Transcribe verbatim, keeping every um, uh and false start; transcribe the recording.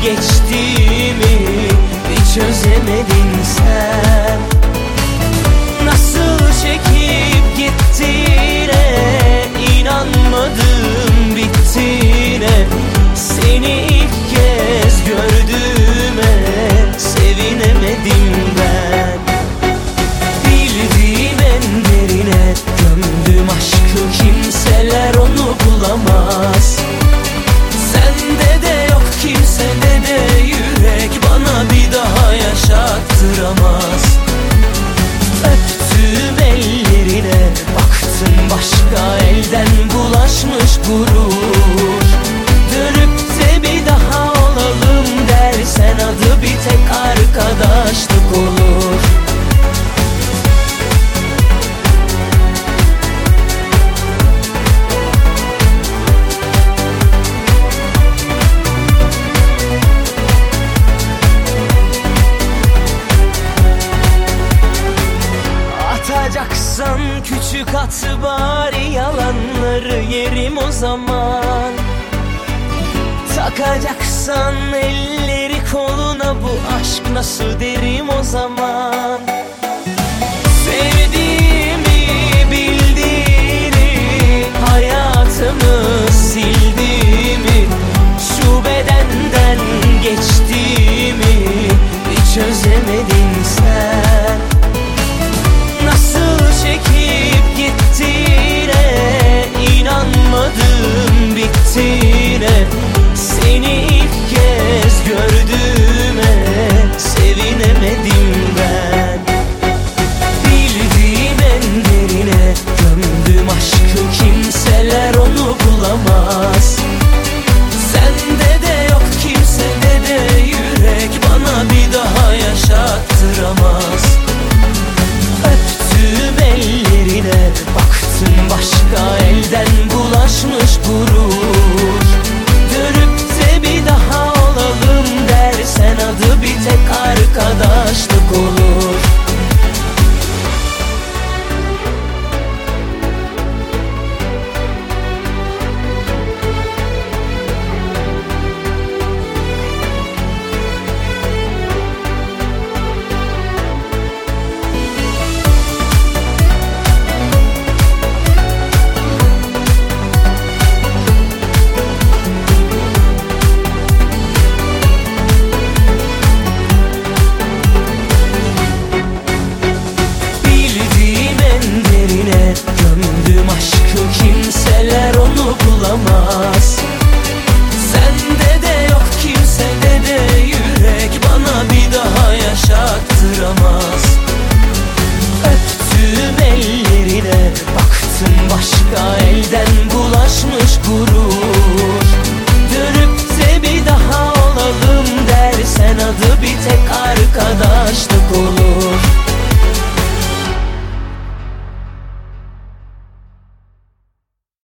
geçtiğimi hiç çözemedin sen. Nasıl çekip gittiğine inanmadım bittiğine. Seni ilk kez gördüğüme sevinemedim ben. Bildiğim en derine gömdüm aşkı, kimseler onu bulamaz. Sende de yok, kimsede de yürek bana bir daha yaşattıramaz. Öptüm ellerine, baktım başka elden bulaşmış gurur. Dönüp de bir daha olalım dersen adı bir tek arkadaşlık olur. Atacaksan küçük at bari, yalanları yerim o zaman. Takacaksan elleri koluna, bu aşk nasıl derim o zaman. Sevdiğimi bildiğini, hayatımı sildiğimi, şu bedenden geçtiğimi hiç çözemedin sen. Nasıl çekip gittiğine inanmadım bittiğine. Seni ilk kez gördüğüme sevinemedim ben. Bildiğim en derine gömdüm aşkı, kimseler onu bulamaz. Sende de yok, kimsede de yürek bana bir daha yaşattıramaz. Öptüm ellerine, baktım başka elden bulaşmış gurur. Dönüp de bir daha olalım dersen adı bir tek arkadaşlık olur. Gömdüm aşkı, kimseler onu bulamaz. Sende de yok, kimsede de yürek bana bir daha yaşattıramaz. Öptüm ellerine, baktım başka elden bulaşmış gurur.